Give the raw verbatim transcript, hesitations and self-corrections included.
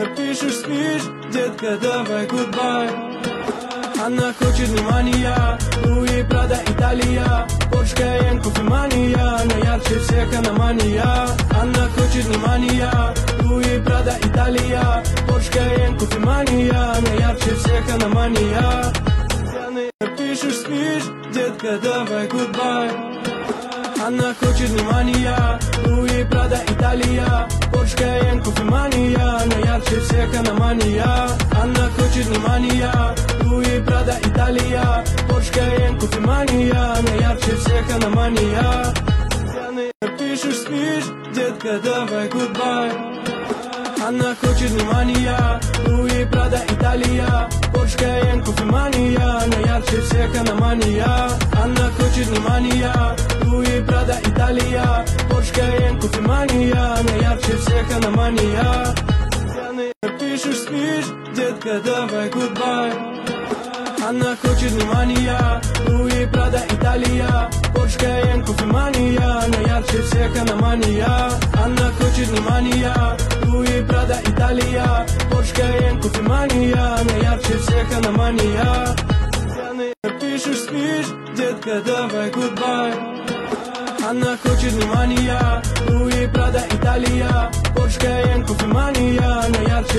Пишешь, спишь, детка, давай гудбай. Она хочет внимания, Луи, Прада, Италия, Порш, Кайен, кофемания, она ярче всех, она мания. Она хочет внимания, Луи, Прада, Италия, Порш, Кайен, кофемания, она ярче всех, она мания. Пишешь, спишь, детка, давай гудбай. Она хочет внимания, Луи, Прада, Италия, Порш, Кайен, кофемания, она ярче всех, она мания. Она хочет внимания, Луи, Прада, Италия, Порш, Кайен, кофемания, она ярче всех, она мания. Пишешь, спишь, детка, давай гудбай. Она хочет внимания, Луи, Прада, Италия, Порш, Кайен, кофемания, она ярче всех, она мания. Она хочет внимания, Луи, Прада, Италия, Порш, Кайен, кофемания, она ярче всех, она мания. Пишешь, спишь, детка, давай гудбай. Она хочет внимания, Луи, Прада, Италия, Порш, Кайен, кофемания, она ярче всех, она мания. Она хочет внимания, Луи, Прада, Италия, Порш, Кайен, кофемания, она ярче всех, она мания. Пишешь, спишь, детка, давай гудбай. Она хочет внимания, Луи, Прада, Италия, Порш, Кайен, кофемания, она ярче